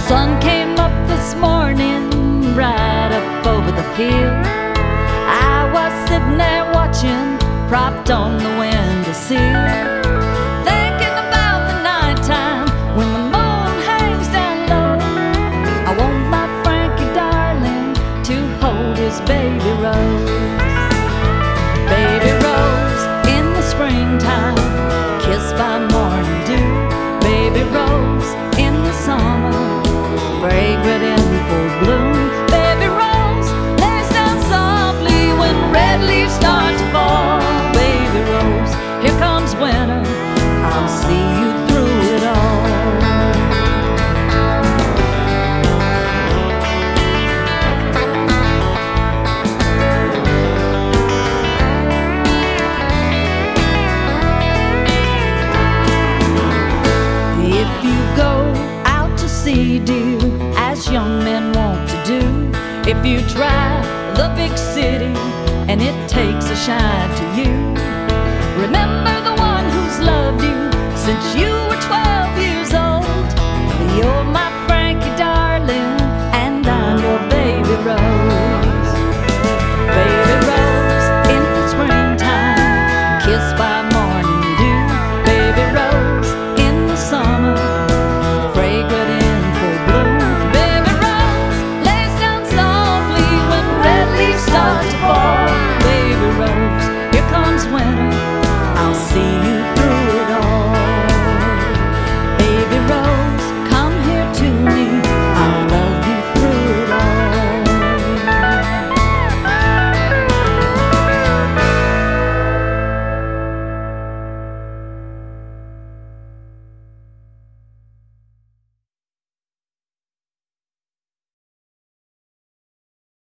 Sun came up this morning, right up over the hill. I was sitting there watching, propped on the windowsill, thinking about the nighttime when the moon hangs down low. I want my Frankie darling to hold his baby Rose. Baby Rose in the springtime, kissed by morning dew. Baby Rose in the summer, fragrant in full bloom. Baby Rose lays down softly when red leaves start to fall. Baby Rose, here comes winter, I'll see you through it all. If you go out to sea, dear, as young men want to do, if you try the big city and it takes a shine to you, remember the one who's loved you since you were 12.